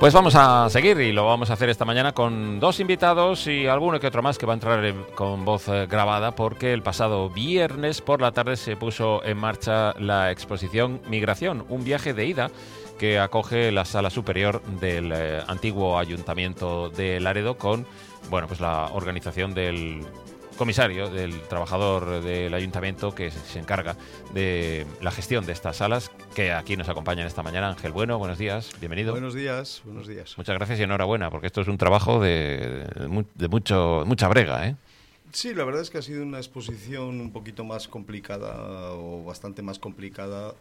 Pues vamos a seguir y lo vamos a hacer esta mañana con dos invitados y alguno que otro más que va a entrar con voz grabada, porque el pasado viernes por la tarde se puso en marcha la exposición Migración, un viaje de ida que acoge la sala superior del antiguo Ayuntamiento de Laredo con, bueno, pues la organización del comisario, del trabajador del ayuntamiento que se encarga de la gestión de estas salas, que aquí nos acompañan esta mañana. Ángel Bueno, buenos días, bienvenido. Buenos días, buenos días. Muchas gracias y enhorabuena, porque esto es un trabajo de mucha brega, ¿eh? Sí, la verdad es que ha sido una exposición un poquito más complicada o bastante más complicada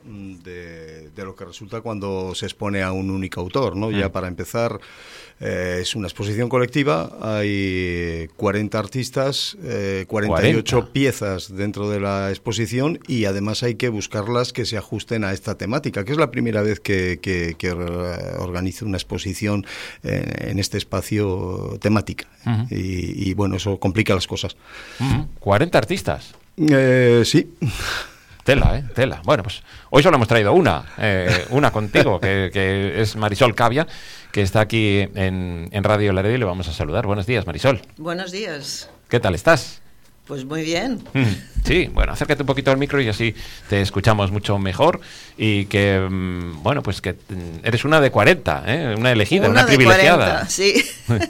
de lo que resulta cuando se expone a un único autor, ¿no? Ya para empezar, es una exposición colectiva, hay 40 artistas, 48 40 piezas dentro de la exposición y además hay que buscarlas que se ajusten a esta temática, que es la primera vez que organizo una exposición en este espacio temática. Y bueno, eso complica las cosas. 40 artistas. Sí. Tela, tela. Bueno, pues hoy solo hemos traído una contigo, que es Marisol Cavia, que está aquí en Radio Laredo y le vamos a saludar. Buenos días, Marisol. Buenos días. ¿Qué tal estás? Pues muy bien. Sí, bueno, acércate un poquito al micro y así te escuchamos mucho mejor. Y que, bueno, pues que eres una de 40, una elegida, una privilegiada. 40, sí,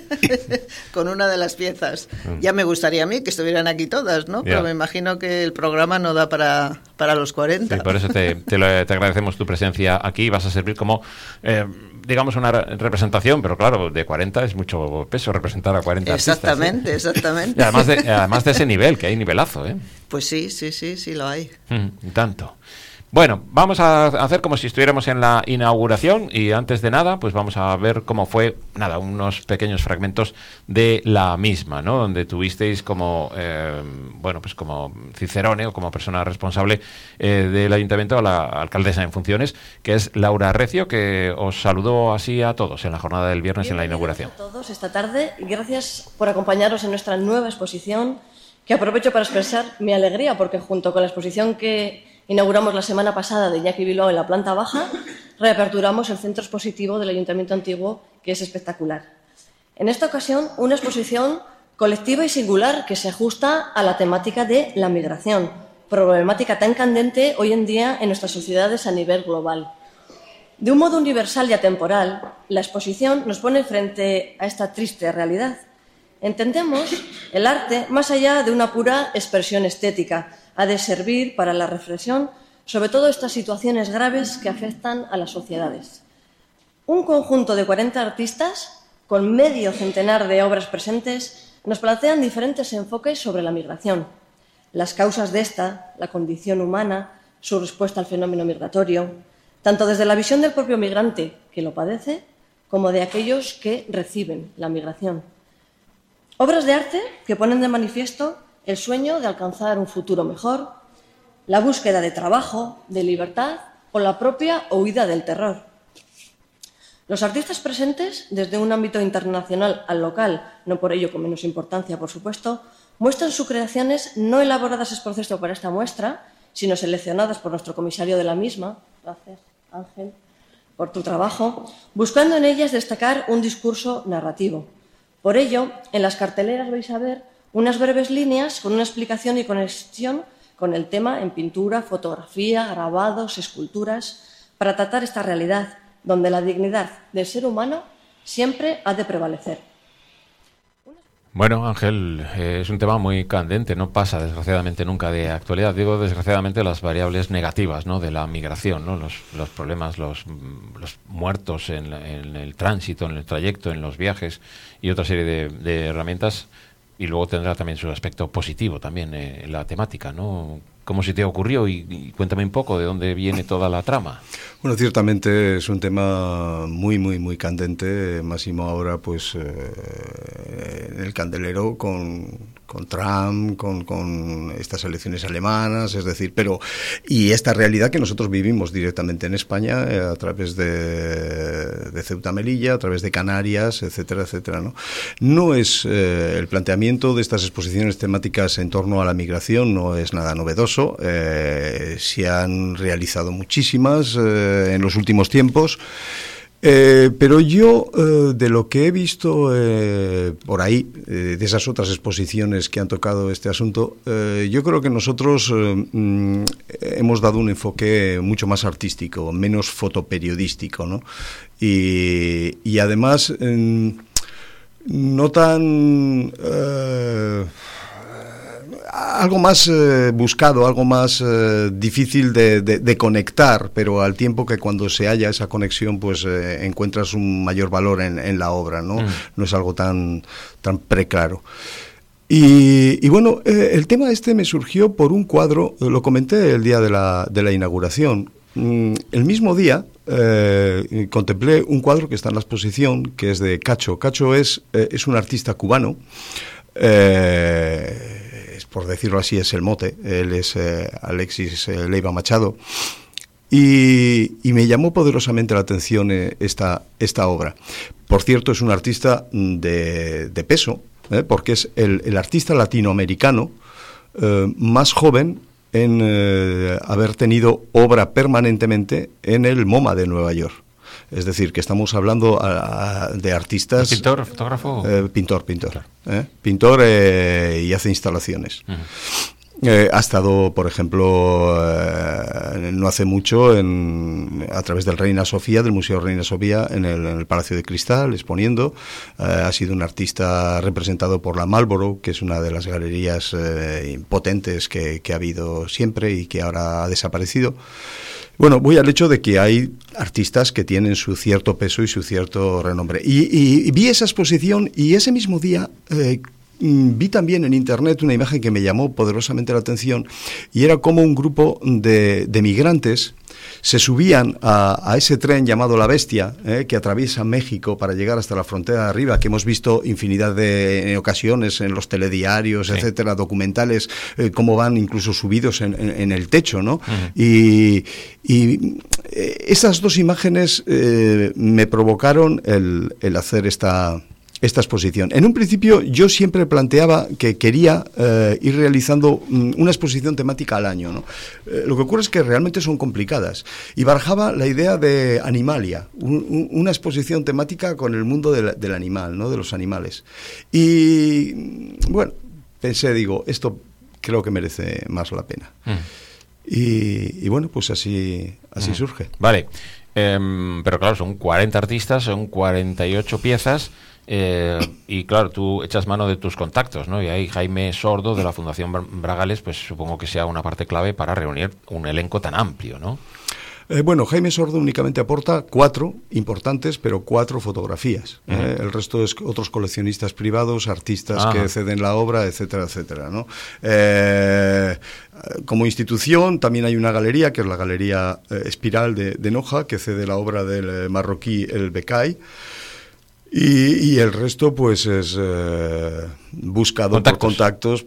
con una de las piezas. Ya me gustaría a mí que estuvieran aquí todas, ¿no? Pero me imagino que el programa no da para los 40. Sí, por eso te agradecemos tu presencia aquí. Vas a servir como, digamos, una representación, pero claro, de 40 es mucho peso representar a 40 exactamente, artistas. Exactamente. Y además de ese nivel, que hay nivelazo, ¿eh? Pues sí lo hay. Tanto. Bueno, vamos a hacer como si estuviéramos en la inauguración y antes de nada, pues vamos a ver cómo fue, unos pequeños fragmentos de la misma, ¿no? Donde tuvisteis como, pues como cicerone o como persona responsable del ayuntamiento a la alcaldesa en funciones, que es Laura Recio, que os saludó así a todos en la jornada del viernes en la inauguración. A todos esta tarde y gracias por acompañarnos en nuestra nueva exposición, que aprovecho para expresar mi alegría porque junto con la exposición que inauguramos la semana pasada de Iñaki Bilbao en la planta baja, reaperturamos el centro expositivo del Ayuntamiento Antiguo, que es espectacular. En esta ocasión, una exposición colectiva y singular que se ajusta a la temática de la migración, problemática tan candente hoy en día en nuestras sociedades a nivel global. De un modo universal y atemporal, la exposición nos pone frente a esta triste realidad. Entendemos el arte más allá de una pura expresión estética. Ha de servir para la reflexión sobre todo estas situaciones graves que afectan a las sociedades. Un conjunto de 40 artistas, con medio centenar de obras presentes, nos plantean diferentes enfoques sobre la migración, las causas de esta, la condición humana, su respuesta al fenómeno migratorio, tanto desde la visión del propio migrante que lo padece, como de aquellos que reciben la migración. Obras de arte que ponen de manifiesto el sueño de alcanzar un futuro mejor, la búsqueda de trabajo, de libertad o la propia huida del terror. Los artistas presentes, desde un ámbito internacional al local, no por ello con menos importancia, por supuesto, muestran sus creaciones no elaboradas ex proceso para esta muestra, sino seleccionadas por nuestro comisario de la misma, gracias Ángel, por tu trabajo, buscando en ellas destacar un discurso narrativo. Por ello, en las carteleras vais a ver unas breves líneas con una explicación y conexión con el tema en pintura, fotografía, grabados, esculturas, para tratar esta realidad donde la dignidad del ser humano siempre ha de prevalecer. Bueno, Ángel, es un tema muy candente, no pasa desgraciadamente nunca de actualidad. Digo desgraciadamente las variables negativas, ¿no?, de la migración, ¿no?, los problemas, los muertos en el tránsito, en el trayecto, en los viajes y otra serie de herramientas. Y luego tendrá también su aspecto positivo también, la temática, ¿no? ¿Cómo se te ocurrió? Y cuéntame un poco de dónde viene toda la trama. Bueno, ciertamente es un tema muy, muy, muy candente, máximo ahora, pues, en el candelero con Trump, con estas elecciones alemanas, es decir, y esta realidad que nosotros vivimos directamente en España, a través de Ceuta Melilla, a través de Canarias, etcétera, etcétera, ¿no? No es el planteamiento de estas exposiciones temáticas en torno a la migración, no es nada novedoso. Se han realizado muchísimas en los últimos tiempos. Pero yo, de lo que he visto por ahí, de esas otras exposiciones que han tocado este asunto, yo creo que nosotros hemos dado un enfoque mucho más artístico, menos fotoperiodístico, ¿no? Y además, no tan... algo más buscado, algo más difícil de conectar, pero al tiempo que cuando se halla esa conexión, pues encuentras un mayor valor en la obra, ¿no? No es algo tan preclaro. Y bueno, el tema este me surgió por un cuadro, lo comenté el día de la inauguración. El mismo día contemplé un cuadro que está en la exposición, que es de Cacho. Cacho es un artista cubano, por decirlo así, es el mote. Él es Alexis Leiva Machado, y me llamó poderosamente la atención esta obra. Por cierto, es un artista de peso, porque es el artista latinoamericano más joven en haber tenido obra permanentemente en el MoMA de Nueva York. Es decir, que estamos hablando de artistas... ¿Pintor, fotógrafo? Pintor. Claro. Pintor y hace instalaciones. Ha estado, por ejemplo, no hace mucho, a través del Reina Sofía, del Museo Reina Sofía, en el Palacio de Cristal, exponiendo. Ha sido un artista representado por la Marlborough, que es una de las galerías potentes que ha habido siempre y que ahora ha desaparecido. Bueno, voy al hecho de que hay artistas que tienen su cierto peso y su cierto renombre. Y vi esa exposición, y ese mismo día vi también en internet una imagen que me llamó poderosamente la atención, y era como un grupo de migrantes se subían a ese tren llamado La Bestia, que atraviesa México para llegar hasta la frontera de arriba, que hemos visto infinidad de ocasiones en los telediarios, sí, etcétera, documentales, cómo van incluso subidos en el techo, ¿no? Y esas dos imágenes me provocaron el hacer esta exposición. En un principio yo siempre planteaba que quería ir realizando una exposición temática al año, ¿no? Lo que ocurre es que realmente son complicadas, y barajaba la idea de Animalia, una exposición temática con el mundo del animal, ¿no? De los animales. Y bueno, pensé, digo, esto creo que merece más la pena. Y bueno, pues así surge. Vale, pero claro, son 40 artistas, son 48 piezas. Y claro, tú echas mano de tus contactos, ¿no? Y ahí Jaime Sordo, de la Fundación Bragales, pues supongo que sea una parte clave para reunir un elenco tan amplio, ¿no? Bueno, Jaime Sordo únicamente aporta 4 importantes, pero 4 fotografías. El resto es otros coleccionistas privados, artistas que ceden la obra, etcétera, etcétera, ¿no? Como institución también hay una galería, que es la Galería Espiral de Noja, que cede la obra del marroquí El Bekai. Y el resto pues es buscado por contactos,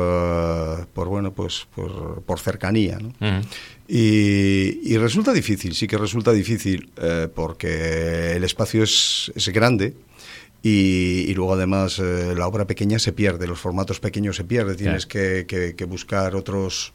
por cercanía, ¿no? Y resulta difícil, sí que resulta difícil, porque el espacio es grande, y luego además la obra pequeña se pierde, los formatos pequeños se pierden, tienes que buscar otros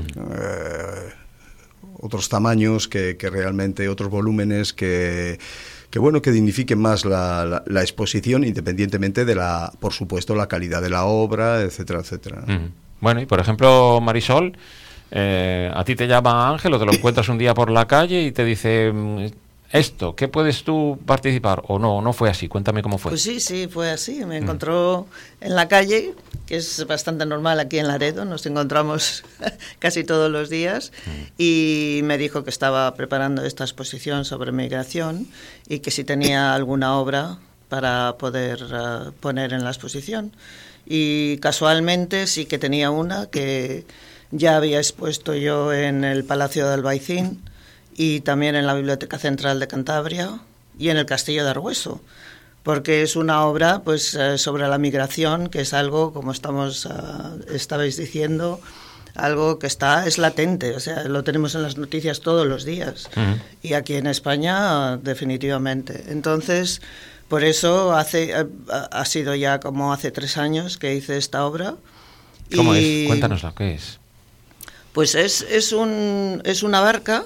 tamaños que realmente, otros volúmenes que dignifiquen más la exposición, independientemente de por supuesto, la calidad de la obra, etcétera, etcétera. Bueno, y por ejemplo, Marisol, a ti te llama Ángel, o te lo encuentras un día por la calle y te dice esto, ¿qué puedes tú participar? ¿O no fue así? Cuéntame cómo fue. Pues sí, fue así. Me encontró en la calle, que es bastante normal aquí en Laredo, nos encontramos casi todos los días, y me dijo que estaba preparando esta exposición sobre migración y que si tenía alguna obra para poder poner en la exposición. Y casualmente sí que tenía una que ya había expuesto yo en el Palacio de Albaicín, y también en la Biblioteca Central de Cantabria y en el Castillo de Argüeso, porque es una obra pues sobre la migración, que es algo, como estabais diciendo, algo que es latente, o sea, lo tenemos en las noticias todos los días, y aquí en España definitivamente. Entonces, por eso ha sido ya como hace 3 años que hice esta obra. ¿Cómo es? Cuéntanosla, ¿qué es? Pues es una barca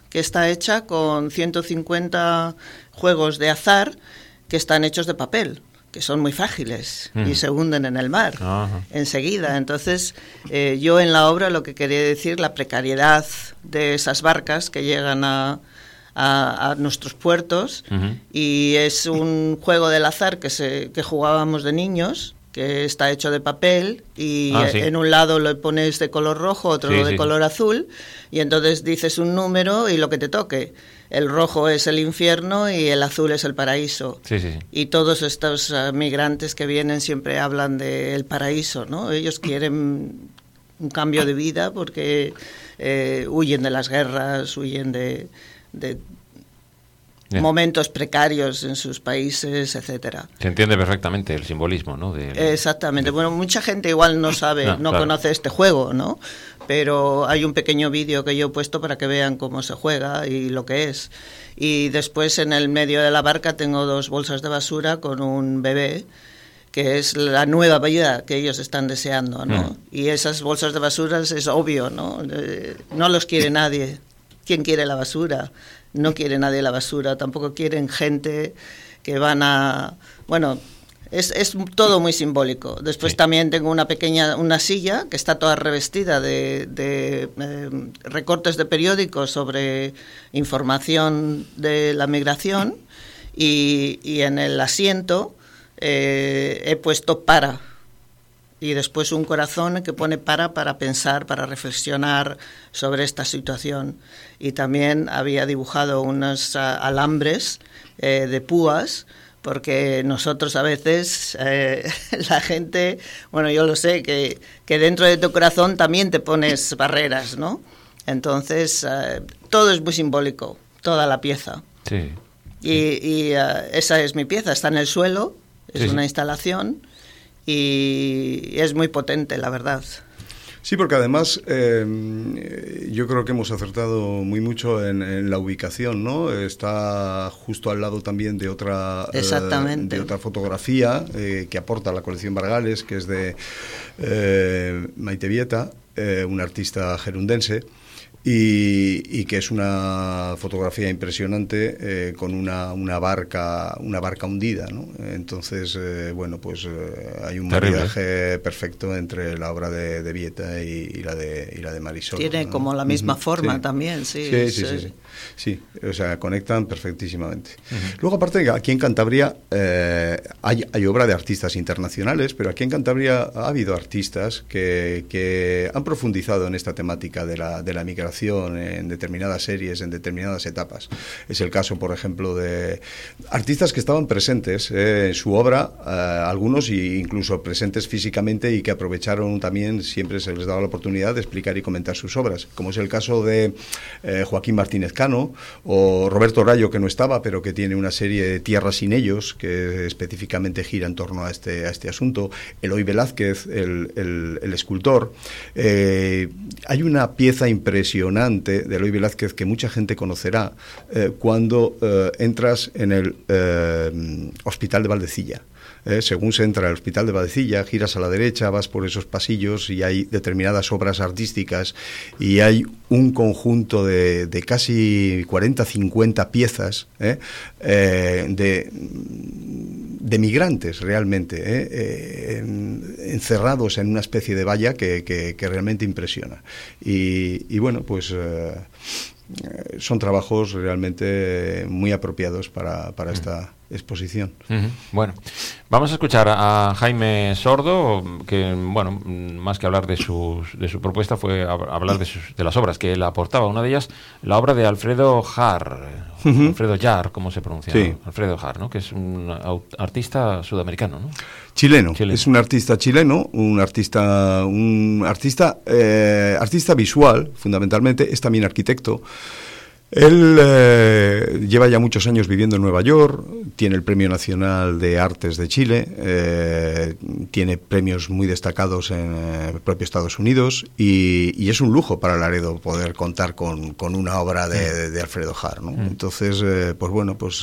que está hecha con 150 juegos de azar que están hechos de papel, que son muy frágiles y se hunden en el mar enseguida. Entonces, yo en la obra lo que quería decir, la precariedad de esas barcas que llegan a nuestros puertos, y es un juego del azar que jugábamos de niños, que está hecho de papel y en un lado lo pones de color rojo, otro de color azul, y entonces dices un número y lo que te toque. El rojo es el infierno y el azul es el paraíso. Y todos estos migrantes que vienen siempre hablan del paraíso, ¿no? Ellos quieren un cambio de vida porque huyen de las guerras, huyen de momentos precarios en sus países, etcétera. Se entiende perfectamente el simbolismo, ¿no? Exactamente. Bueno, mucha gente igual no sabe, no conoce este juego, ¿no? Pero hay un pequeño vídeo que yo he puesto para que vean cómo se juega y lo que es. Y después en el medio de la barca tengo 2 bolsas de basura con un bebé, que es la nueva vida que ellos están deseando, ¿no? Y esas bolsas de basura es obvio, ¿no? No los quiere nadie. ¿Quién quiere la basura? No quiere nadie la basura, tampoco quieren gente que van a... Bueno, es todo muy simbólico. Después también tengo una silla que está toda revestida de recortes de periódicos sobre información de la migración, y en el asiento he puesto para. Y después un corazón que pone para pensar, para reflexionar sobre esta situación. Y también había dibujado unos alambres de púas, porque nosotros a veces, la gente, bueno, yo lo sé, que dentro de tu corazón también te pones barreras, ¿no? Entonces, todo es muy simbólico, toda la pieza. Y esa es mi pieza, está en el suelo, es una instalación. Y es muy potente, la verdad. Sí, porque además yo creo que hemos acertado muy mucho en la ubicación, ¿no? Está justo al lado también de otra fotografía que aporta a la colección Bargales, que es de Maite Vieta, una artista gerundense, y que es una fotografía impresionante con una barca hundida, ¿no? Entonces, bueno, pues hay un maridaje perfecto entre la obra de Vieta y la de Marisol. Tiene, ¿no?, como la misma forma también, sí. Sí, o sea, conectan perfectísimamente. Luego, aparte, aquí en Cantabria hay obra de artistas internacionales, pero aquí en Cantabria ha habido artistas que han profundizado en esta temática de la migración en determinadas series, en determinadas etapas. Es el caso, por ejemplo, de artistas que estaban presentes en su obra, algunos incluso presentes físicamente, y que aprovecharon también, siempre se les daba la oportunidad de explicar y comentar sus obras, como es el caso de Joaquín Martínez Cano o Roberto Rayo, que no estaba, pero que tiene una serie de Tierra sin ellos, que específicamente gira en torno a este asunto. Eloy Velázquez, el escultor. Hay una pieza impresionante de Eloy Velázquez que mucha gente conocerá cuando entras en el Hospital de Valdecilla. Según se entra al Hospital de Valdecilla, giras a la derecha, vas por esos pasillos y hay determinadas obras artísticas, y hay un conjunto de casi 40-50 piezas de migrantes realmente, encerrados en una especie de valla que realmente impresiona. Y bueno, pues son trabajos realmente muy apropiados para esta exposición. Bueno, vamos a escuchar a Jaime Sordo, que, bueno, más que hablar de su propuesta, fue hablar de las obras que él aportaba. Una de ellas, la obra de Alfredo Jarr, Alfredo Jarr, ¿cómo se pronuncia? Sí. ¿No? Alfredo Jarr, ¿no? Que es un artista sudamericano, ¿no? Chileno. Es un artista chileno, un artista visual, fundamentalmente, es también arquitecto. Él lleva ya muchos años viviendo en Nueva York, tiene el Premio Nacional de Artes de Chile, tiene premios muy destacados en el propio Estados Unidos, y es un lujo para Laredo poder contar con una obra de Alfredo Jarr, ¿no? Entonces, pues bueno, pues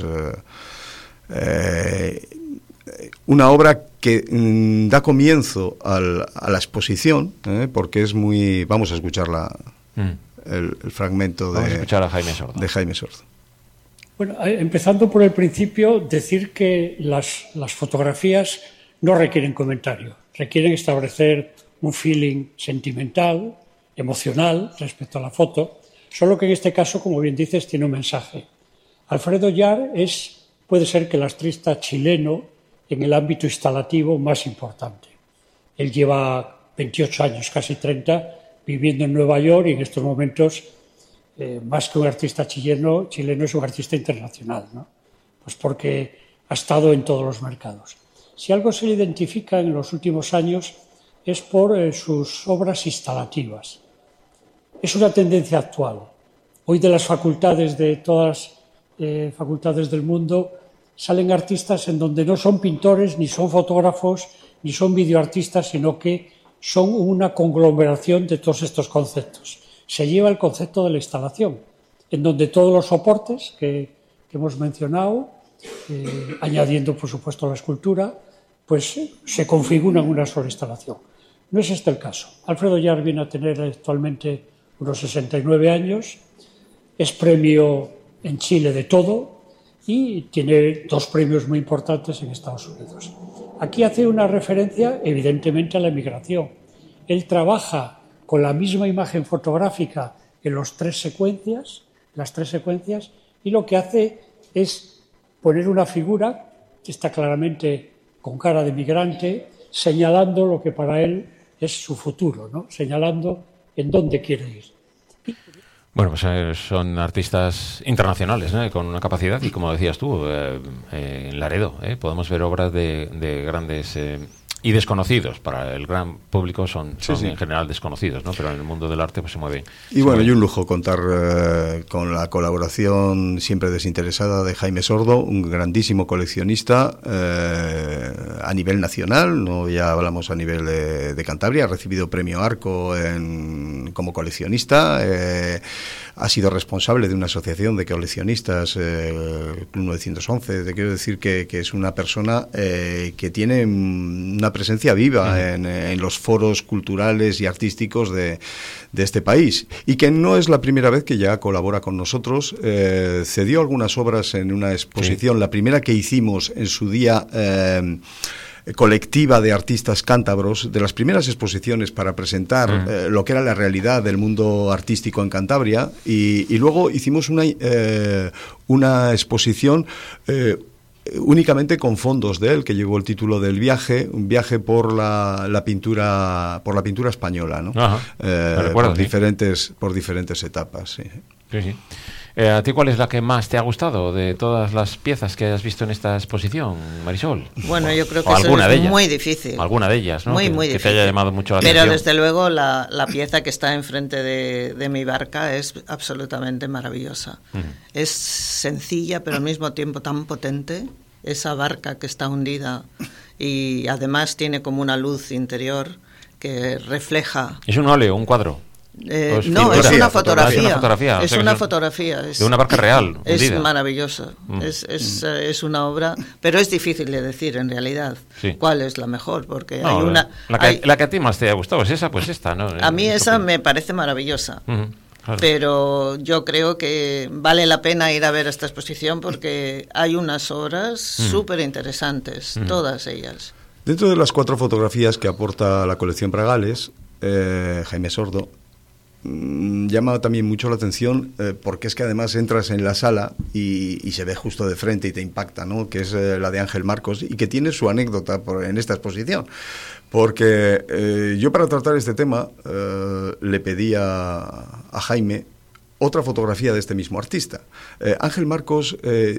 una obra que da comienzo a la exposición, porque es muy... Vamos a escucharla el fragmento Vamos a escuchar a Jaime Sordo. de Jaime Sordo. Bueno, empezando por el principio, decir que las fotografías no requieren comentario, requieren establecer un feeling sentimental, emocional respecto a la foto, solo que en este caso, como bien dices, tiene un mensaje. Alfredo Yar puede ser que el artista chileno en el ámbito instalativo más importante. Él lleva 28 años, casi 30, viviendo en Nueva York y en estos momentos, más que un artista chileno es un artista internacional, ¿no? Pues porque ha estado en todos los mercados. Si algo se le identifica en los últimos años es por sus obras instalativas. Es una tendencia actual. Hoy de las facultades de todas las facultades del mundo salen artistas en donde no son pintores, ni son fotógrafos, ni son videoartistas, sino que son una conglomeración de todos estos conceptos. Se lleva el concepto de la instalación, en donde todos los soportes que hemos mencionado, añadiendo por supuesto la escultura, pues se configuran en una sola instalación. No es este el caso. Alfredo Yar viene a tener actualmente unos 69 años, es premio en Chile de todo y tiene 2 premios muy importantes en Estados Unidos. Aquí hace una referencia evidentemente a la emigración. Él trabaja con la misma imagen fotográfica en las 3 secuencias, y lo que hace es poner una figura que está claramente con cara de migrante, señalando lo que para él es su futuro, ¿no? Señalando en dónde quiere ir. Bueno, pues son artistas internacionales, ¿no? Con una capacidad, y como decías tú, en Laredo, podemos ver obras de grandes y desconocidos. Para el gran público son en general desconocidos, ¿no? Pero en el mundo del arte pues se mueven. Y bueno, y un lujo contar con la colaboración siempre desinteresada de Jaime Sordo, un grandísimo coleccionista a nivel nacional, no ya hablamos a nivel de Cantabria, ha recibido premio Arco como coleccionista, ha sido responsable de una asociación de coleccionistas, Club 911, te quiero decir que es una persona que tiene una presencia viva en los foros culturales y artísticos de este país, y que no es la primera vez que ya colabora con nosotros. Cedió algunas obras en una exposición, la primera que hicimos en su día, colectiva de artistas cántabros, de las primeras exposiciones para presentar lo que era la realidad del mundo artístico en Cantabria, y luego hicimos una exposición únicamente con fondos de él, que llevó el título del viaje, un viaje por la pintura española, ¿no? Recuerdo, por diferentes etapas. Sí. Sí. ¿A ti cuál es la que más te ha gustado de todas las piezas que has visto en esta exposición, Marisol? Bueno, yo creo que eso es muy difícil. Alguna de ellas, ¿no? Muy difícil. Que te haya llamado mucho la atención. Pero desde luego la pieza que está enfrente de mi barca es absolutamente maravillosa. Es sencilla, pero al mismo tiempo tan potente. Esa barca que está hundida y además tiene como una luz interior que refleja... ¿Es un óleo, un cuadro? No, es una fotografía. Es una fotografía. De una barca real. Es hundida. maravillosa. Es una obra, pero es difícil de decir en realidad cuál es la mejor, porque hay una... La que a ti más te ha gustado es esa, pues esta, ¿no? A mí esa me parece maravillosa. Claro. Pero yo creo que vale la pena ir a ver esta exposición porque hay unas obras súper interesantes, todas ellas. Dentro de las 4 fotografías que aporta la colección Bragales, Jaime Sordo, llama también mucho la atención porque es que además entras en la sala y se ve justo de frente y te impacta, ¿no? Que es la de Ángel Marcos, y que tiene su anécdota en esta exposición. Porque yo, para tratar este tema, le pedí a Jaime otra fotografía de este mismo artista. Ángel Marcos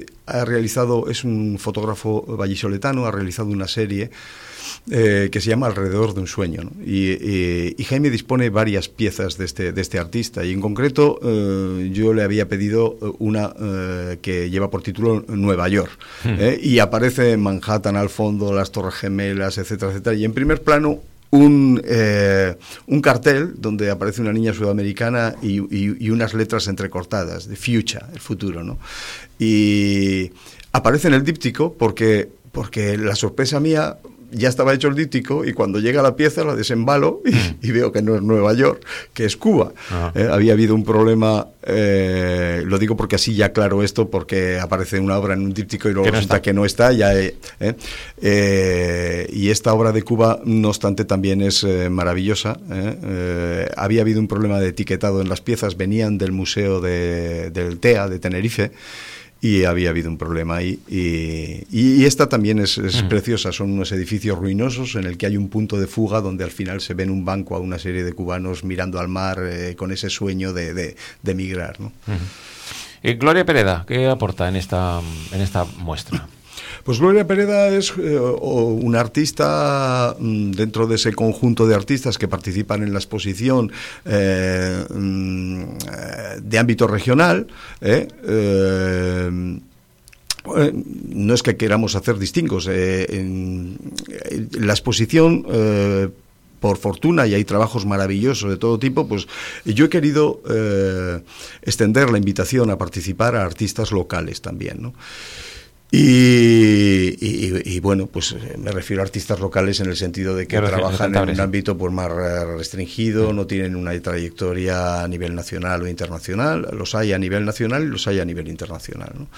es un fotógrafo vallisoletano, ha realizado una serie que se llama Alrededor de un sueño, ¿no? Y Jaime dispone varias piezas de este artista, y en concreto yo le había pedido una que lleva por título Nueva York, y aparece Manhattan al fondo, las Torres Gemelas, etcétera, etcétera, y en primer plano un cartel donde aparece una niña sudamericana y unas letras entrecortadas, de Future, el futuro, ¿no? Y aparece en el díptico porque la sorpresa mía ya estaba hecho el díptico y cuando llega la pieza la desembalo y veo que no es Nueva York, que es Cuba. Había habido un problema, lo digo porque así ya aclaro esto, porque aparece una obra en un díptico y luego resulta que no está. Y esta obra de Cuba, no obstante, también es maravillosa. Había habido un problema de etiquetado en las piezas, venían del Museo del TEA de Tenerife, y había habido un problema ahí, y esta también es preciosa. Son unos edificios ruinosos en el que hay un punto de fuga donde al final se ven un banco a una serie de cubanos mirando al mar, con ese sueño de emigrar, ¿no? Gloria Pereda, ¿qué aporta en esta muestra? Pues Gloria Pereda es una artista dentro de ese conjunto de artistas que participan en la exposición de ámbito regional. No es que queramos hacer distingos. La exposición, por fortuna, y hay trabajos maravillosos de todo tipo, pues yo he querido extender la invitación a participar a artistas locales también, ¿no? Y bueno, pues me refiero a artistas locales en el sentido de que trabajan en un ámbito pues más restringido, no tienen una trayectoria a nivel nacional o internacional. Los hay a nivel nacional y los hay a nivel internacional, ¿no?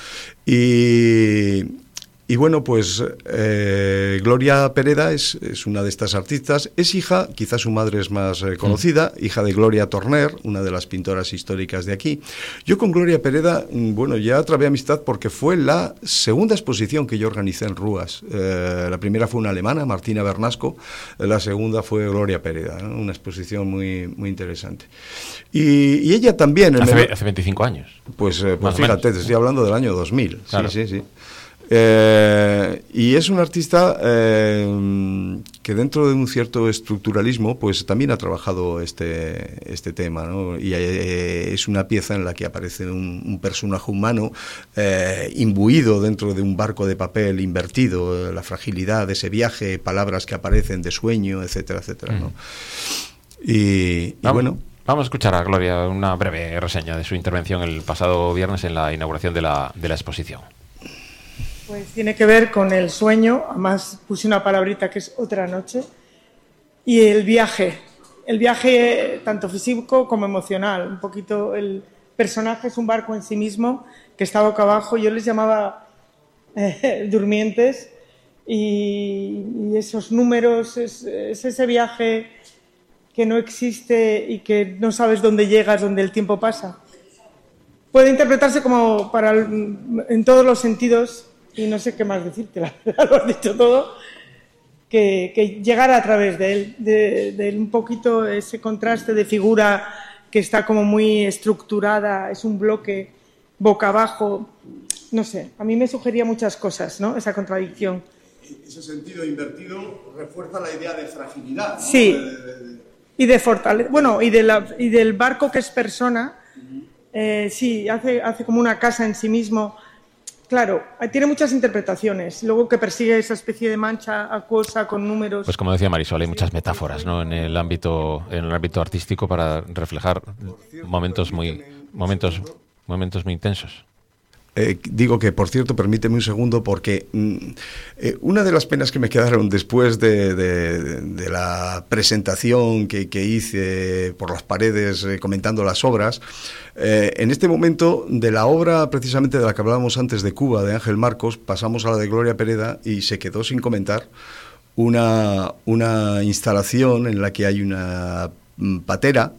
Y bueno, pues Gloria Pereda es una de estas artistas. Es hija, quizás su madre es más conocida, hija de Gloria Torner, una de las pintoras históricas de aquí. Yo con Gloria Pereda, bueno, ya trabé amistad porque fue la segunda exposición que yo organicé en Rúas. La primera fue una alemana, Martina Bernasco, la segunda fue Gloria Pereda, ¿no? Una exposición muy, muy interesante. Y ella también... Hace 25 años. Pues fíjate, te estoy hablando del año 2000. Claro. Sí. Y es un artista que dentro de un cierto estructuralismo pues también ha trabajado este tema, ¿no? Y es una pieza en la que aparece un personaje humano imbuido dentro de un barco de papel invertido, la fragilidad de ese viaje, palabras que aparecen de sueño, etcétera, etcétera, ¿no? Y bueno... Vamos a escuchar a Gloria una breve reseña de su intervención el pasado viernes en la inauguración de la exposición. Pues tiene que ver con el sueño, además puse una palabrita que es otra noche, y el viaje tanto físico como emocional. Un poquito el personaje es un barco en sí mismo que está boca abajo, yo les llamaba durmientes, y esos números, es ese viaje que no existe y que no sabes dónde llegas, dónde el tiempo pasa. Puede interpretarse como en todos los sentidos. Y no sé qué más decirte, la verdad, lo has dicho todo, que llegar a través de él, de un poquito ese contraste de figura que está como muy estructurada, es un bloque boca abajo, no sé, a mí me sugería muchas cosas, ¿no? Esa contradicción. Ese sentido invertido refuerza la idea de fragilidad, ¿no? Sí, y de fortaleza, bueno, y del barco que es persona, sí, hace como una casa en sí mismo. Claro, tiene muchas interpretaciones. Luego que persigue esa especie de mancha acuosa con números. Pues como decía Marisol, hay muchas metáforas, ¿no? en el ámbito artístico para reflejar momentos muy intensos. Digo que, por cierto, permíteme un segundo, porque una de las penas que me quedaron después de la presentación que hice por las paredes comentando las obras, en este momento de la obra precisamente de la que hablábamos antes de Cuba, de Ángel Marcos, pasamos a la de Gloria Pereda y se quedó sin comentar una instalación en la que hay una patera,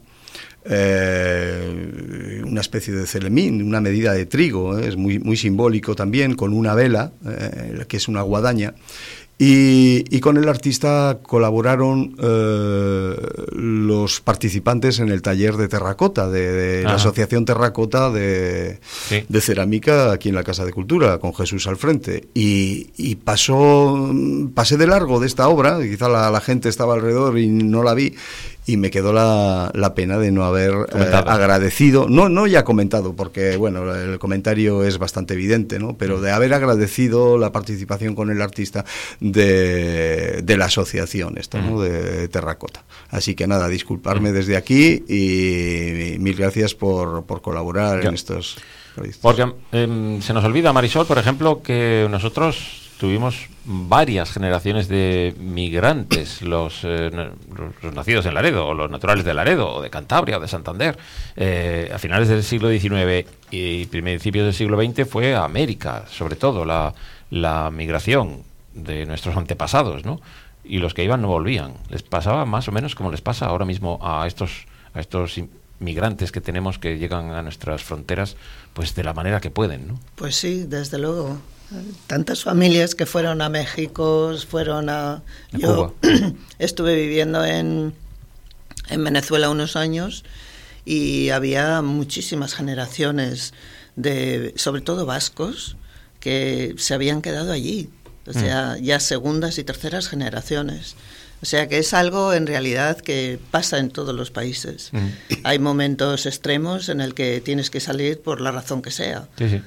una especie de celemín, una medida de trigo, es muy, muy simbólico también, con una vela, que es una guadaña, y con el artista colaboraron los participantes en el taller de terracota, de la Asociación Terracota de Cerámica aquí en la Casa de Cultura, con Jesús al frente, y pasé de largo de esta obra, quizá la gente estaba alrededor y no la vi, y me quedó la pena de no haber agradecido, no ya comentado, porque bueno, el comentario es bastante evidente, ¿no? Pero de haber agradecido la participación con el artista de la asociación esta, ¿no? De terracota. Así que nada, disculparme desde aquí y mil gracias por colaborar en estos proyectos. Porque se nos olvida, Marisol, por ejemplo, que nosotros tuvimos varias generaciones de migrantes, los nacidos en Laredo, o los naturales de Laredo, o de Cantabria, o de Santander. A finales del siglo XIX y principios del siglo XX fue a América, sobre todo, la migración de nuestros antepasados, ¿no? Y los que iban no volvían. Les pasaba más o menos como les pasa ahora mismo a estos migrantes que tenemos, que llegan a nuestras fronteras pues de la manera que pueden, ¿no? Pues sí, desde luego. Tantas familias que fueron a México, fueron a Cuba. Estuve viviendo en Venezuela unos años y había muchísimas generaciones sobre todo vascos, que se habían quedado allí. O sea, ya segundas y terceras generaciones. O sea que es algo en realidad que pasa en todos los países. Hay momentos extremos en el que tienes que salir por la razón que sea. Sí, sí.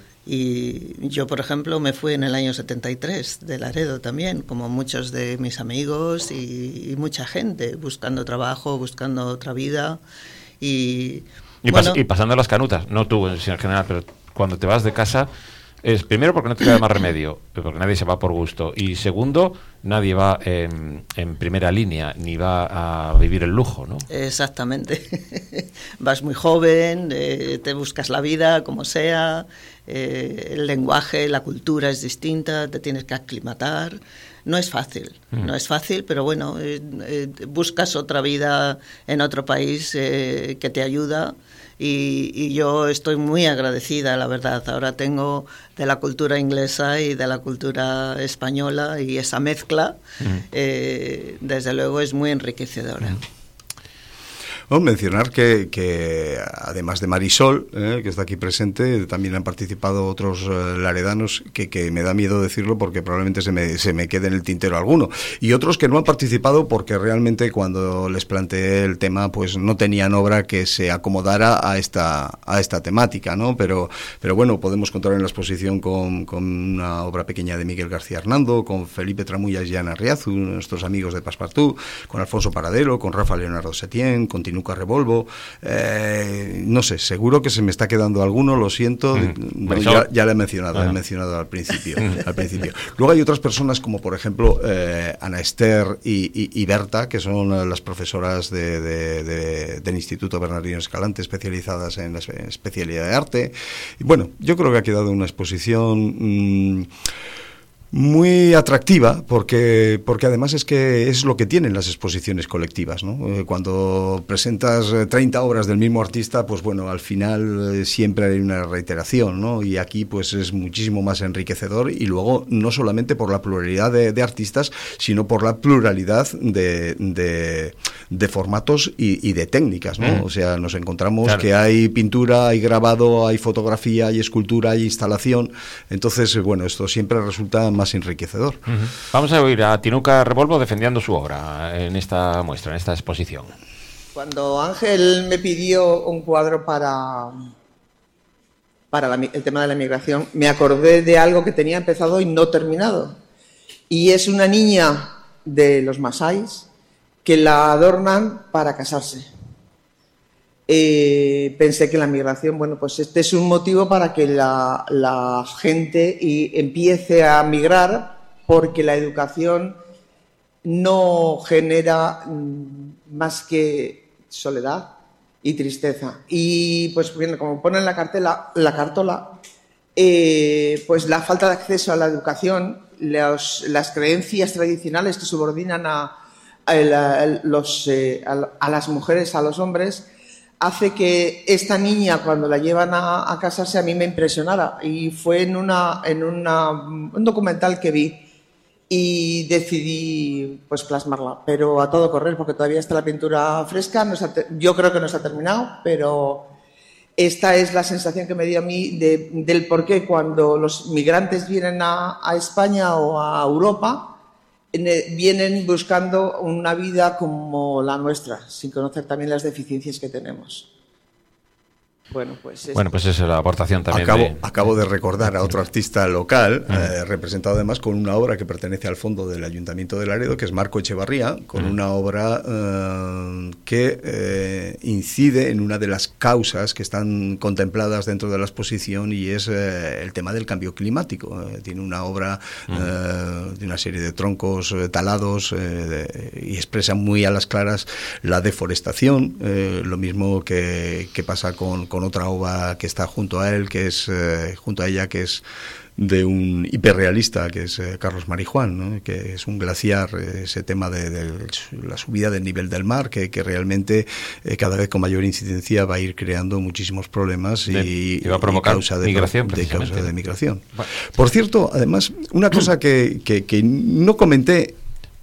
Y yo, por ejemplo, me fui en el año 73 de Laredo también, como muchos de mis amigos y mucha gente, buscando trabajo, buscando otra vida. Y pasando las canutas, no tú en general, pero cuando te vas de casa... Es primero porque no te queda más remedio, porque nadie se va por gusto, y segundo, nadie va en primera línea, ni va a vivir el lujo, ¿no? Exactamente. Vas muy joven, te buscas la vida como sea, el lenguaje, la cultura es distinta, te tienes que aclimatar. No es fácil, pero bueno, buscas otra vida en otro país que te ayuda. Y yo estoy muy agradecida, la verdad. Ahora tengo de la cultura inglesa y de la cultura española, y esa mezcla, desde luego, es muy enriquecedora. Bueno, mencionar que además de Marisol, que está aquí presente, también han participado otros laredanos que me da miedo decirlo porque probablemente se me quede en el tintero alguno, y otros que no han participado porque realmente cuando les planteé el tema pues no tenían obra que se acomodara a esta temática, ¿no? Pero bueno, podemos contar en la exposición con una obra pequeña de Miguel García Hernando, con Felipe Tramullas y Ana Riazu, nuestros amigos de Passepartout, con Alfonso Paradelo, con Rafa Leonardo Setién, con Tinuca Revolvo, no sé, seguro que se me está quedando alguno, lo siento, ya lo he mencionado al principio. Luego hay otras personas como por ejemplo Ana Esther y Berta, que son las profesoras del Instituto Bernardino Escalante, especializadas en la especialidad de arte. Y bueno, yo creo que ha quedado una exposición muy atractiva, porque además es que es lo que tienen las exposiciones colectivas, ¿no? Cuando presentas 30 obras del mismo artista, pues bueno, al final siempre hay una reiteración, ¿no? Y aquí pues es muchísimo más enriquecedor, y luego no solamente por la pluralidad de artistas, sino por la pluralidad de formatos y de técnicas, ¿no? O sea, nos encontramos que hay pintura, hay grabado, hay fotografía, hay escultura, hay instalación. Entonces, bueno, esto siempre resulta más enriquecedor. Vamos a oír a Tinuca Revolvo defendiendo su obra en esta muestra, en esta exposición. Cuando Ángel me pidió un cuadro para el tema de la migración, me acordé de algo que tenía empezado y no terminado. Y es una niña de los masáis que la adornan para casarse. Pensé que la migración, bueno, pues este es un motivo para que la gente empiece a migrar, porque la educación no genera más que soledad y tristeza. Y pues bien, como pone en la cartola, pues la falta de acceso a la educación, las creencias tradicionales que subordinan a las mujeres a los hombres, hace que esta niña, cuando la llevan a casarse, a mí me impresionara. Y fue en un documental que vi y decidí pues plasmarla, pero a todo correr, porque todavía está la pintura fresca. Yo creo que no está terminado, pero esta es la sensación que me dio a mí del por qué cuando los migrantes vienen a España o a Europa, vienen buscando una vida como la nuestra, sin conocer también las deficiencias que tenemos. Bueno, pues esa es la aportación también. Acabo de recordar a otro artista local, representado además con una obra que pertenece al fondo del Ayuntamiento de Laredo, que es Marco Echevarría, con una obra que incide en una de las causas que están contempladas dentro de la exposición, y es el tema del cambio climático. Tiene una obra de una serie de troncos talados y expresa muy a las claras la deforestación, lo mismo que pasa con otra obra que está junto a él, que es junto a ella, que es de un hiperrealista, que es Carlos Marijuán, ¿no? Que es un glaciar, ese tema de la subida del nivel del mar, que realmente cada vez con mayor incidencia va a ir creando muchísimos problemas y va a provocar causa de migración. Bueno. Por cierto, además, una cosa que no comenté,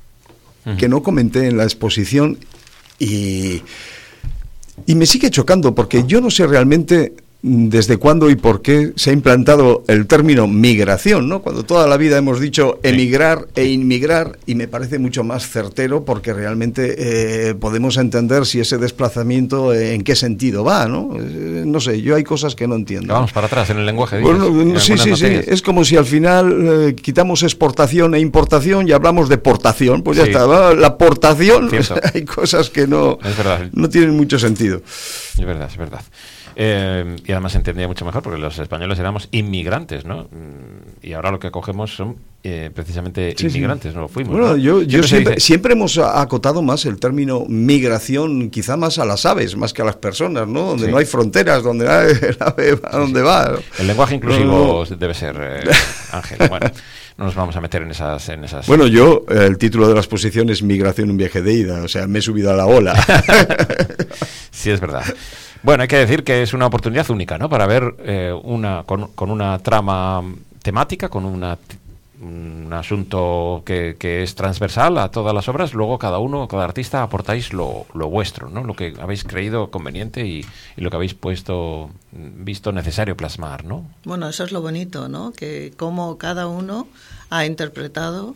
en la exposición, y me sigue chocando, porque yo no sé realmente desde cuándo y por qué se ha implantado el término migración, ¿no? Cuando toda la vida hemos dicho emigrar e inmigrar, y me parece mucho más certero, porque realmente podemos entender si ese desplazamiento en qué sentido va, ¿no? No sé, yo hay cosas que no entiendo. Vamos para atrás en el lenguaje. Bueno, sí. Es como si al final quitamos exportación e importación y hablamos de portación. Pues ya está, ¿va? La portación, hay cosas que no tienen mucho sentido. Es verdad. Y además se entendía mucho mejor porque los españoles éramos inmigrantes, ¿no? Y ahora lo que cogemos son precisamente inmigrantes, no lo fuimos. Bueno, ¿no? yo siempre hemos acotado más el término migración, quizá más a las aves, más que a las personas, ¿no? Donde no hay fronteras, donde el ave va a donde va. El lenguaje inclusivo debe ser, Ángel. Bueno, no nos vamos a meter en esas... Bueno, el título de la exposición es Migración, un viaje de ida, o sea, me he subido a la ola. Sí, es verdad. Bueno, hay que decir que es una oportunidad única, ¿no? Para ver con una trama temática, con un asunto que es transversal a todas las obras. Luego cada artista aportáis lo vuestro, ¿no? Lo que habéis creído conveniente y lo que habéis visto necesario plasmar, ¿no? Bueno, eso es lo bonito, ¿no? Que como cada uno ha interpretado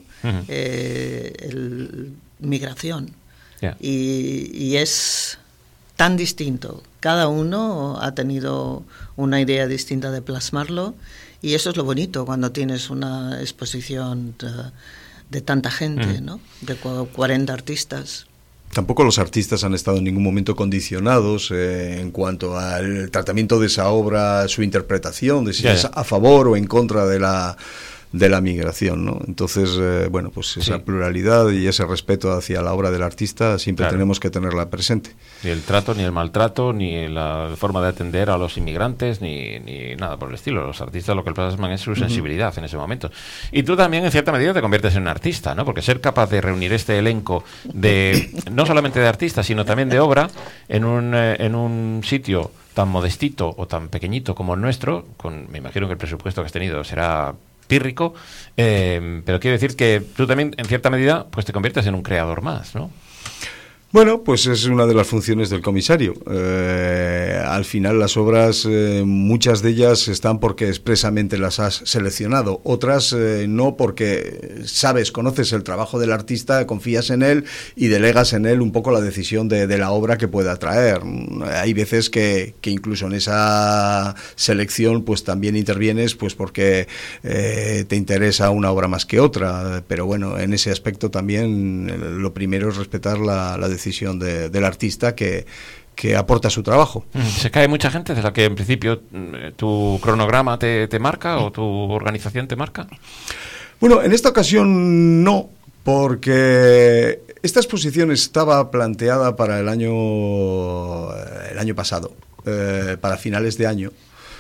el migración. Yeah. Y es tan distinto. Cada uno ha tenido una idea distinta de plasmarlo, y eso es lo bonito cuando tienes una exposición de tanta gente, ¿no? De 40 artistas. Tampoco los artistas han estado en ningún momento condicionados en cuanto al tratamiento de esa obra, su interpretación, de si es a favor o en contra de la migración, ¿no? Entonces, pues esa pluralidad y ese respeto hacia la obra del artista siempre tenemos que tenerla presente. Ni el trato, ni el maltrato, ni la forma de atender a los inmigrantes, ni nada por el estilo. Los artistas lo que plasman es su sensibilidad en ese momento. Y tú también, en cierta medida, te conviertes en un artista, ¿no? Porque ser capaz de reunir este elenco no solamente de artistas, sino también de obra, en un sitio tan modestito o tan pequeñito como el nuestro, me imagino que el presupuesto que has tenido será pírrico, pero quiero decir que tú también, en cierta medida, pues te conviertes en un creador más, ¿no? Bueno, pues es una de las funciones del comisario. Al final las obras, muchas de ellas están porque expresamente las has seleccionado, otras no, porque conoces el trabajo del artista, confías en él y delegas en él un poco la decisión de la obra que pueda traer. Hay veces que incluso en esa selección pues también intervienes pues porque te interesa una obra más que otra, pero bueno, en ese aspecto también lo primero es respetar la decisión del artista que aporta su trabajo. ¿Se cae mucha gente de la que en principio tu cronograma te marca o tu organización te marca? Bueno, en esta ocasión no, porque esta exposición estaba planteada para el año pasado, para finales de año,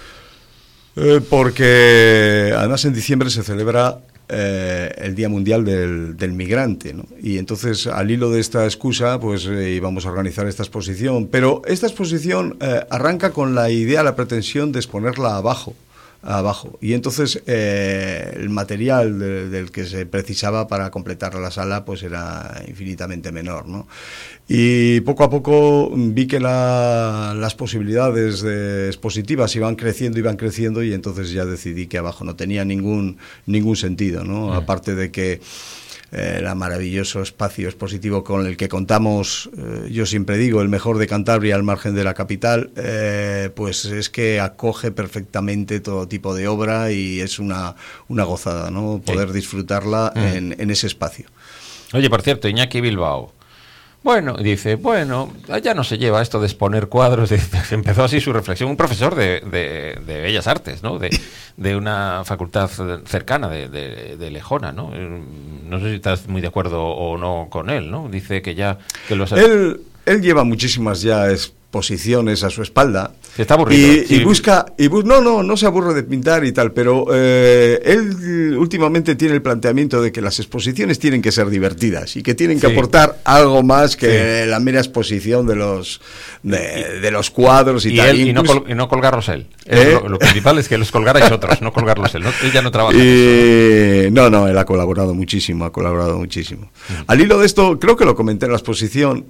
porque además en diciembre se celebra el Día Mundial del Migrante, ¿no? Y entonces, al hilo de esta excusa, pues íbamos a organizar esta exposición. Pero esta exposición arranca con la idea, la pretensión de exponerla abajo. Y entonces el material del que se precisaba para completar la sala pues era infinitamente menor, ¿no? Y poco a poco vi que las posibilidades expositivas iban creciendo y entonces ya decidí que abajo no tenía ningún sentido, ¿no? Aparte de que el maravilloso espacio expositivo con el que contamos, yo siempre digo, el mejor de Cantabria al margen de la capital, pues es que acoge perfectamente todo tipo de obra y es una gozada, ¿no? Poder disfrutarla en ese espacio. Oye, por cierto, Iñaki Bilbao. Bueno, dice, ya no se lleva esto de exponer cuadros. Empezó así su reflexión. Un profesor de Bellas Artes, ¿no? De una facultad cercana de Lejona, ¿no? No sé si estás muy de acuerdo o no con él, ¿no? Dice que ya... que los... Él lleva muchísimas ya exposiciones a su espalda. Se está aburrido. Y busca... No se aburre de pintar y tal, pero él últimamente tiene el planteamiento de que las exposiciones tienen que ser divertidas y que tienen que aportar algo más que la mera exposición de los cuadros y tal. Y no colgarlos él. Lo principal es que los colgarais otros, no colgarlos él. Él ya no trabaja. No, él ha colaborado muchísimo. Al hilo de esto, creo que lo comenté en la exposición,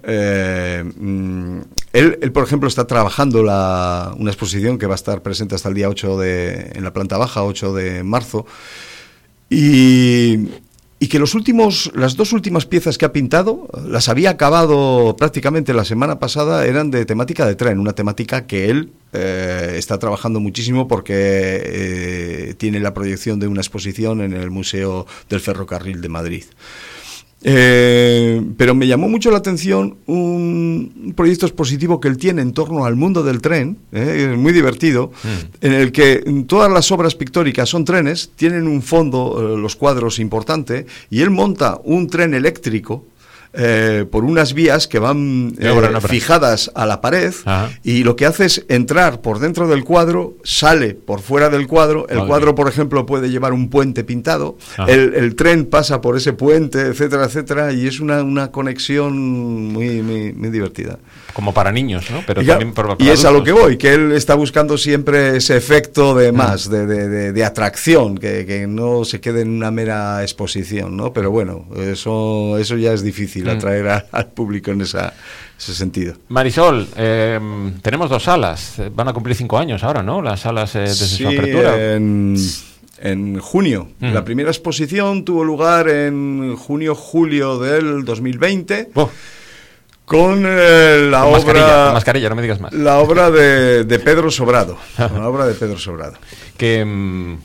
él, por ejemplo, está trabajando una exposición que va a estar presente hasta el día 8 en la planta baja, 8 de marzo, y que las dos últimas piezas que ha pintado las había acabado prácticamente la semana pasada, eran de temática de tren, una temática que él está trabajando muchísimo porque tiene la proyección de una exposición en el Museo del Ferrocarril de Madrid. Pero me llamó mucho la atención un proyecto expositivo que él tiene en torno al mundo del tren, muy divertido, en el que todas las obras pictóricas son trenes, tienen un fondo, los cuadros importante, y él monta un tren eléctrico por unas vías que van fijadas a la pared. Ajá. Y lo que hace es entrar por dentro del cuadro, sale por fuera del cuadro. El cuadro, por ejemplo, puede llevar un puente pintado, el tren pasa por ese puente, etcétera, y es una conexión muy, muy, muy divertida. Como para niños, ¿no? Pero también para adultos. Y es a lo que voy, que él está buscando siempre ese efecto de más, de atracción, que no se quede en una mera exposición, ¿no? Pero bueno, eso ya es difícil, atraer al público en ese sentido. Marisol, tenemos 2 salas, van a cumplir 5 años ahora, ¿no? Las salas desde su apertura. En junio. La primera exposición tuvo lugar en junio-julio del 2020. Con la obra... Mascarilla, no me digas más. La obra de Pedro Sobrado. La obra de Pedro Sobrado. Que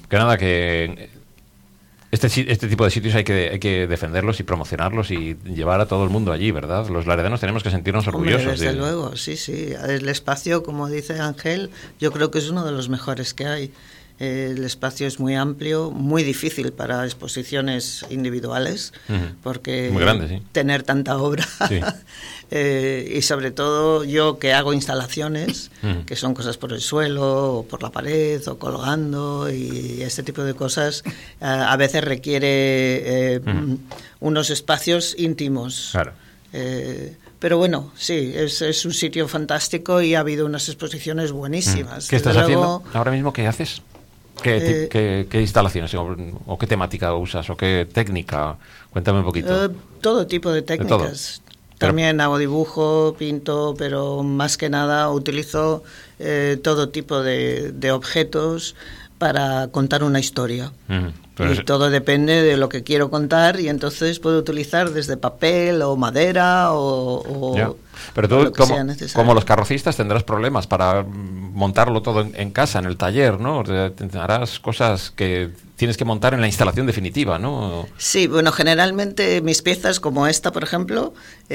este tipo de sitios hay que defenderlos y promocionarlos y llevar a todo el mundo allí, ¿verdad? Los laredanos tenemos que sentirnos orgullosos. Hombre, desde luego, sí. El espacio, como dice Ángel, yo creo que es uno de los mejores que hay. El espacio es muy amplio, muy difícil para exposiciones individuales, porque muy grande, sí. Tener tanta obra, sí. Y sobre todo yo que hago instalaciones, que son cosas por el suelo, o por la pared, o colgando, y este tipo de cosas, a veces requiere unos espacios íntimos. Claro. Pero bueno, sí, es un sitio fantástico y ha habido unas exposiciones buenísimas. ¿Qué estás haciendo ahora mismo? ¿Qué haces? ¿Qué instalaciones o qué temática usas o qué técnica? Cuéntame un poquito. Todo tipo de técnicas. También hago dibujo, pinto, pero más que nada utilizo todo tipo de objetos para contar una historia. Y todo depende de lo que quiero contar, y entonces puedo utilizar desde papel o madera o pero tú, como los carrocistas, tendrás problemas para montarlo todo en casa, en el taller, ¿no? Harás cosas que tienes que montar en la instalación definitiva, ¿no? Sí, bueno, generalmente mis piezas, como esta, por ejemplo,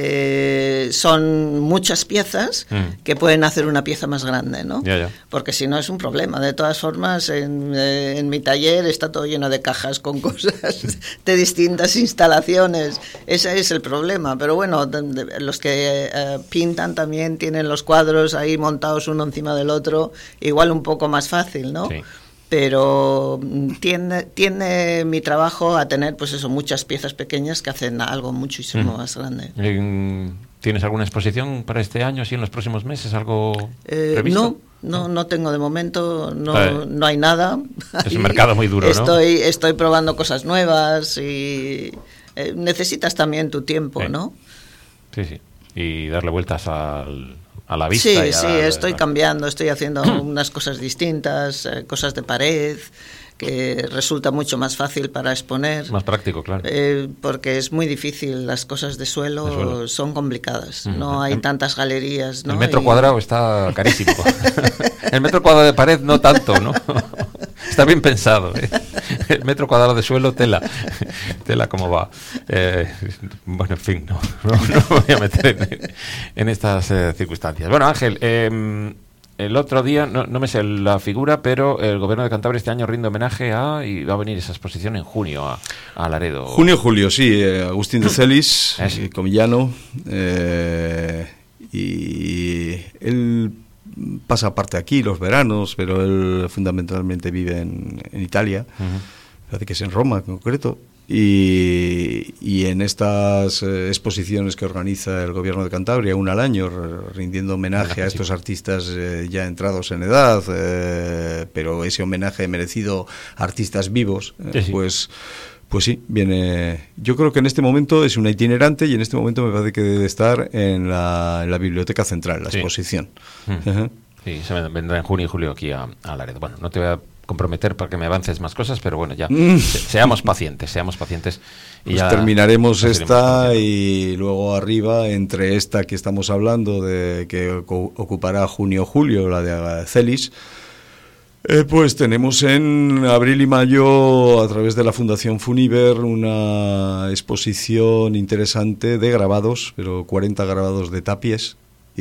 son muchas piezas que pueden hacer una pieza más grande, ¿no? Ya. Porque si no es un problema. De todas formas, en mi taller está todo lleno de cajas con cosas de distintas instalaciones. Ese es el problema. Pero bueno, los que pintan también tienen los cuadros ahí montados uno encima del otro, igual un poco más fácil, ¿no? Sí. Pero tiende mi trabajo a tener, pues eso, muchas piezas pequeñas que hacen algo muchísimo más grande. ¿Tienes alguna exposición para este año, así en los próximos meses, algo previsto? No tengo de momento, no hay nada. Es un mercado muy duro, ¿no? Estoy probando cosas nuevas y necesitas también tu tiempo, sí. ¿no? Sí. Y darle vueltas al a la vista. Sí, estoy cambiando, estoy haciendo unas cosas distintas, cosas de pared, que resulta mucho más fácil para exponer. Más práctico, claro. Porque es muy difícil, las cosas de suelo son complicadas, no hay tantas galerías, ¿no? El metro cuadrado está carísimo. El metro cuadrado de pared no tanto, ¿no? Está bien pensado, ¿eh? El metro cuadrado de suelo, tela cómo va. Bueno, en fin, no me voy a meter en estas circunstancias. Bueno, Ángel, el otro día, no me sé la figura, pero el Gobierno de Cantabria este año rinde homenaje y va a venir esa exposición en junio a Laredo. Junio, sí, Agustín de Celis, comillano, y él pasa parte aquí los veranos, pero él fundamentalmente vive en Italia, parece que es en Roma en concreto, y en estas exposiciones que organiza el Gobierno de Cantabria, una al año, rindiendo homenaje a estos artistas ya entrados en edad, pero ese homenaje merecido a artistas vivos, Pues sí, viene. Yo creo que en este momento es una itinerante y en este momento me parece que debe estar en la Biblioteca Central, la exposición. Sí, se vendrá en junio y julio aquí a Laredo. Bueno, no te voy a comprometer para que me avances más cosas, pero bueno, ya seamos pacientes. Y pues ya terminaremos esta y luego arriba, entre esta que estamos hablando, de que ocupará junio-julio, la de Celis. Pues tenemos en abril y mayo, a través de la Fundación Funiver, una exposición interesante de grabados, pero 40 grabados de tapies.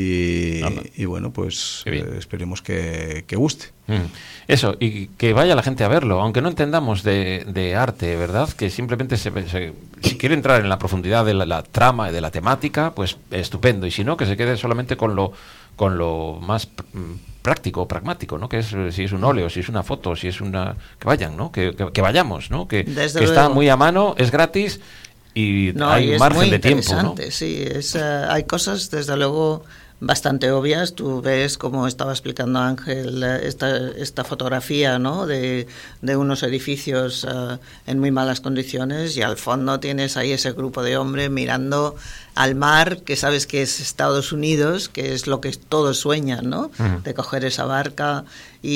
Y bueno, pues esperemos que guste. Eso, y que vaya la gente a verlo, aunque no entendamos de arte, ¿verdad? Que simplemente si quiere entrar en la profundidad de la trama y de la temática, pues estupendo. Y si no, que se quede solamente con lo más práctico, pragmático, ¿no? Que es si es un óleo, si es una foto, si es una... Que vayan, ¿no? Que vayamos, ¿no? Que está muy a mano, es gratis y hay un margen de tiempo, ¿no? Sí, hay cosas, desde luego, bastante obvias. Tú ves, como estaba explicando Ángel, esta fotografía, ¿no? de unos edificios en muy malas condiciones, y al fondo tienes ahí ese grupo de hombres mirando al mar, que sabes que es Estados Unidos, que es lo que todos sueñan, ¿no? De coger esa barca,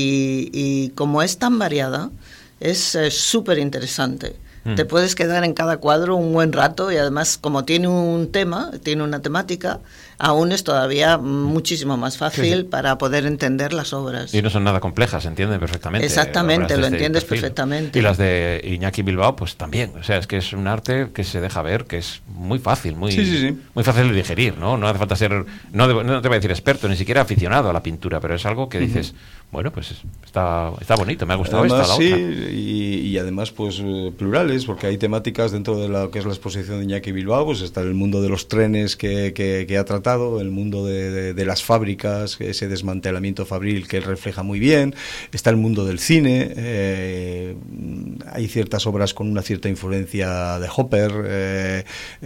y como es tan variada, es súper interesante. Te puedes quedar en cada cuadro un buen rato, y además, como tiene un tema, tiene una temática, aún es todavía muchísimo más fácil para poder entender las obras. Y no son nada complejas, se entienden perfectamente. Exactamente, lo entiendes perfectamente. Y las de Iñaki Bilbao, pues también. O sea, es que es un arte que se deja ver, que es muy fácil, muy fácil de digerir, ¿no? No hace falta ser, no te voy a decir experto, ni siquiera aficionado a la pintura, pero es algo que dices, bueno, pues está bonito, me ha gustado además, esta, la otra. Y además, pues plurales, porque hay temáticas dentro de lo que es la exposición de Iñaki Bilbao, pues está el mundo de los trenes que ha tratado, el mundo de las fábricas, ese desmantelamiento fabril que él refleja muy bien, está el mundo del cine, hay ciertas obras con una cierta influencia de Hopper,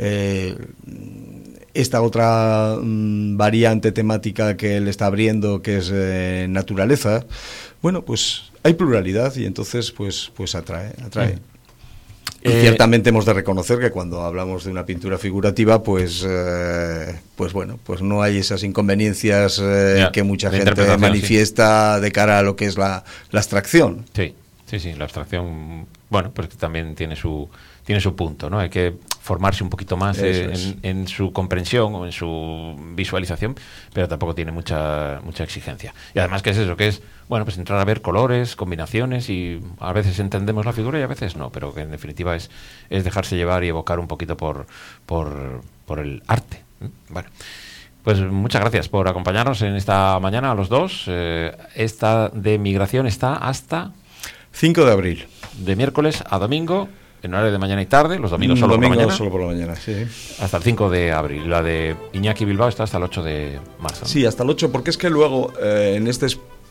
esta otra variante temática que él está abriendo, que es naturaleza. Bueno, pues hay pluralidad y entonces pues atrae. Y ciertamente hemos de reconocer que cuando hablamos de una pintura figurativa, pues bueno, pues no hay esas inconveniencias que mucha gente manifiesta de cara a lo que es la abstracción. Sí, la abstracción, bueno, pues también tiene su punto, ¿no? Hay que formarse un poquito más en su comprensión o en su visualización, pero tampoco tiene mucha exigencia. Y además, ¿qué es eso? Que es, bueno, pues entrar a ver colores, combinaciones, y a veces entendemos la figura y a veces no, pero que en definitiva es dejarse llevar y evocar un poquito por el arte. Bueno, pues muchas gracias por acompañarnos en esta mañana a los dos. Esta de migración está hasta 5 de abril. De miércoles a domingo, en horario de mañana y tarde, los domingos solo por la mañana. Solo por la mañana, sí. Hasta el 5 de abril. La de Iñaki Bilbao está hasta el 8 de marzo, ¿no? Sí, hasta el 8, porque es que luego en este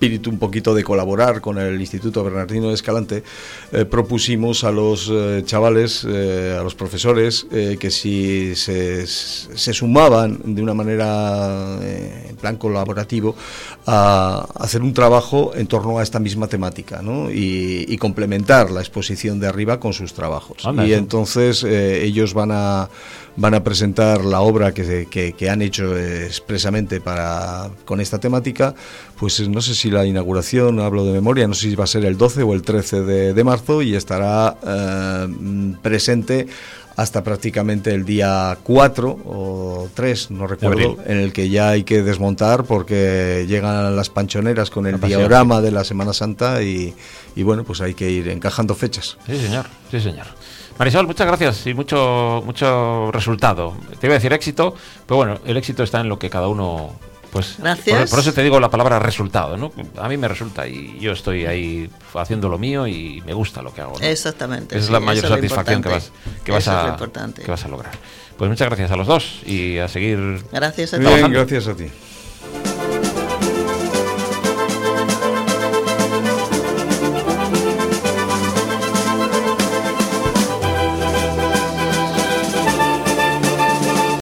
espíritu un poquito de colaborar con el Instituto Bernardino de Escalante, propusimos a los chavales, a los profesores, que si se sumaban de una manera en plan colaborativo a hacer un trabajo en torno a esta misma temática, ¿no? Y complementar la exposición de arriba con sus trabajos. Y entonces ellos van a presentar la obra que han hecho expresamente con esta temática. Pues no sé si la inauguración, hablo de memoria, no sé si va a ser el 12 o el 13 de marzo, y estará presente hasta prácticamente el día 4 o 3, no recuerdo, en el que ya hay que desmontar porque llegan las panchoneras con el diagrama de la Semana Santa y bueno, pues hay que ir encajando fechas. Sí, señor, sí, señor. Marisol, muchas gracias y mucho resultado. Te iba a decir éxito, pero bueno, el éxito está en lo que cada uno... Pues gracias. Por eso te digo la palabra resultado, ¿no? A mí me resulta y yo estoy ahí haciendo lo mío y me gusta lo que hago, ¿no? Exactamente. Esa es la mayor satisfacción que vas a lograr. Pues muchas gracias a los dos y a seguir gracias a ti. Bien, gracias a ti.